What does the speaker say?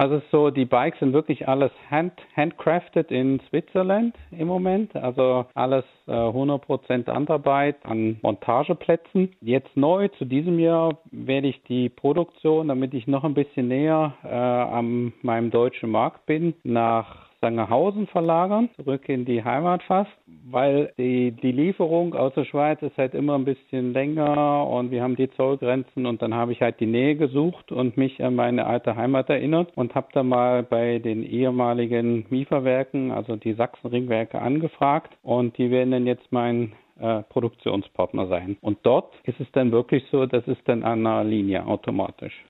Also so, die Bikes sind wirklich alles handcrafted in Switzerland im Moment. Also alles 100% Handarbeit an Montageplätzen. Jetzt neu zu diesem Jahr werde ich die Produktion, damit ich noch ein bisschen näher an meinem deutschen Markt bin, nach Sangerhausen verlagern, zurück in die Heimat fast, weil die Lieferung aus der Schweiz ist halt immer ein bisschen länger und wir haben die Zollgrenzen und dann habe ich halt die Nähe gesucht und mich an meine alte Heimat erinnert und habe da mal bei den ehemaligen Mieferwerken, also die Sachsenringwerke, angefragt und die werden dann jetzt mein Produktionspartner sein. Und dort ist es dann wirklich so, das ist dann an einer Linie automatisch.